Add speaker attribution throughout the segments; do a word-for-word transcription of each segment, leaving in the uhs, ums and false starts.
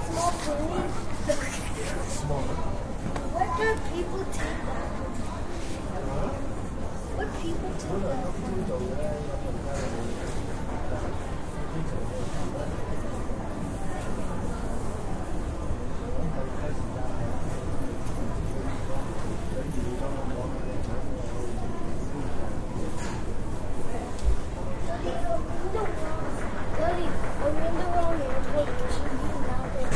Speaker 1: small plane.
Speaker 2: Smaller.
Speaker 1: What do people take that?
Speaker 2: Huh?
Speaker 1: What people take that? Daddy, I'm in the wrong airplane. You should be now there.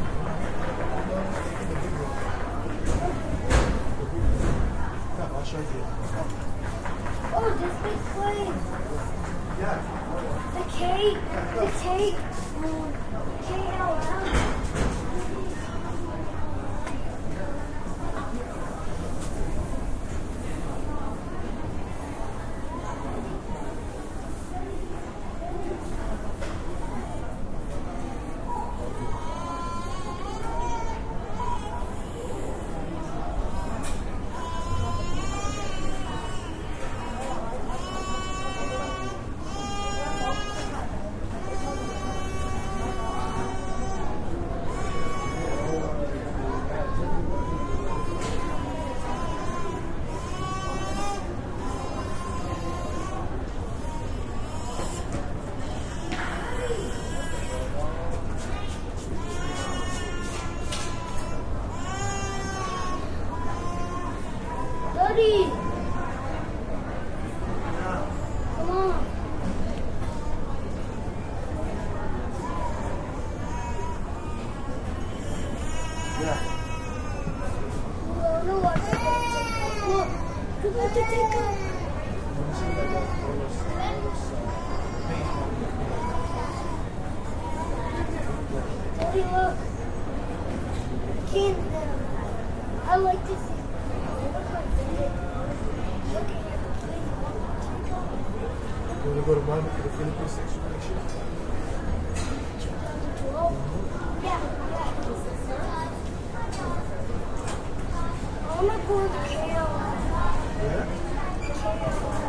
Speaker 2: Come, I'll show you.
Speaker 1: Oh, this big plane.
Speaker 2: Yeah.
Speaker 1: The K, the K, um, K L M. Daddy! Come on.
Speaker 2: Yeah.
Speaker 1: No, no, I can't. Look, we're about to take off. Daddy, look. Can't. I like to see.
Speaker 2: You want to go to Miami for the Philippines exhibition?
Speaker 1: Yeah, yeah. I want to go to K L M.
Speaker 2: Yeah?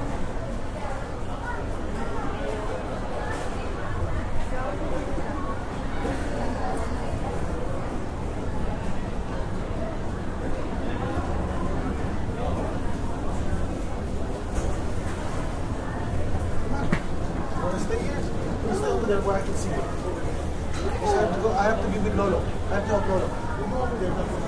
Speaker 2: Want to stay here? Let's stay over there where I can see it. Because I have to go. I have to be with Lolo. I have to help Lolo. We'll go over there.